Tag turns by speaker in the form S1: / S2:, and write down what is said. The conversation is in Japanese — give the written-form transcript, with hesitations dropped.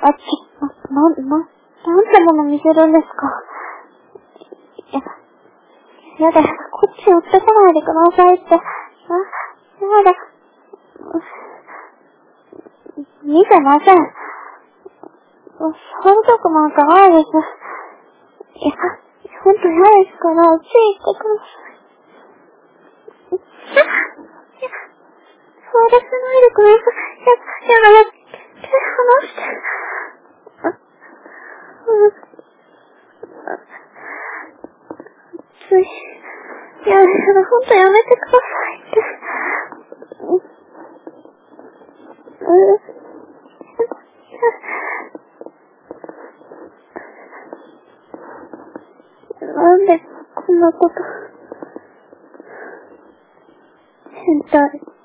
S1: なんてもの見せるんですか。やだ、こっち寄ってこないでくださいって。やだ。見てません。触りたくなんかないです。ほんと嫌ですから、ついてください。触らせないでください。やだ、手離して。ほんとやめてくださいって。なんでこんなこと。変態。